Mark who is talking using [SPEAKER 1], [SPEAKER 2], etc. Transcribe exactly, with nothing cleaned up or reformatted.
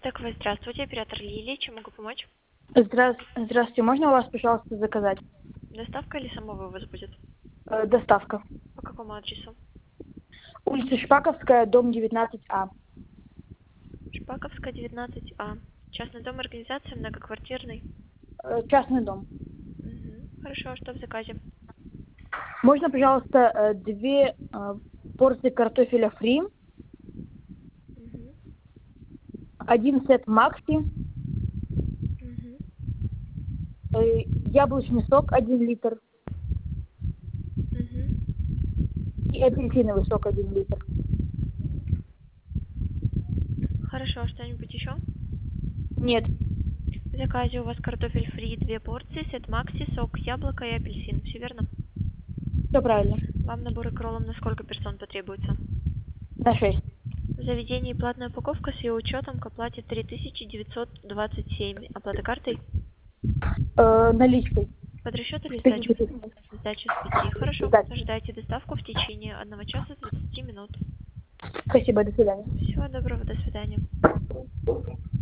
[SPEAKER 1] ТКВ, здравствуйте, оператор Лилия, чем могу помочь?
[SPEAKER 2] Здра- Здравствуйте, можно у вас, пожалуйста, заказать?
[SPEAKER 1] Доставка или самовывоз будет?
[SPEAKER 2] Э, доставка.
[SPEAKER 1] По какому адресу?
[SPEAKER 2] Улица Шпаковская, дом девятнадцать А.
[SPEAKER 1] Шпаковская, девятнадцать А. Частный дом, организация, многоквартирный.
[SPEAKER 2] Э, частный дом.
[SPEAKER 1] Мгм. Хорошо, а что в заказе?
[SPEAKER 2] Можно, пожалуйста, э, две э, порции картофеля фри,
[SPEAKER 1] Мгм.
[SPEAKER 2] один сет макси,
[SPEAKER 1] Мгм.
[SPEAKER 2] э, яблочный сок один литр
[SPEAKER 1] Мгм.
[SPEAKER 2] и апельсиновый сок один литр.
[SPEAKER 1] Хорошо, а что-нибудь еще?
[SPEAKER 2] Нет,
[SPEAKER 1] В заказе у вас картофель фри, две порции, сет макси, сок, яблоко и апельсин. Все верно?
[SPEAKER 2] все правильно.
[SPEAKER 1] Вам наборы кроллом на сколько персон потребуется?
[SPEAKER 2] На шесть.
[SPEAKER 1] В заведении платная упаковка с ее учетом к оплате три тысячи девятьсот двадцать семь. Оплата картой?
[SPEAKER 2] Э, наличкой.
[SPEAKER 1] Под расчет или
[SPEAKER 2] С пяти
[SPEAKER 1] сдачу?
[SPEAKER 2] тысяч.
[SPEAKER 1] Сдача с пяти. Хорошо.
[SPEAKER 2] Да.
[SPEAKER 1] Ожидайте доставку в течение одного часа двадцати минут.
[SPEAKER 2] Спасибо, до свидания.
[SPEAKER 1] Всего доброго, до свидания.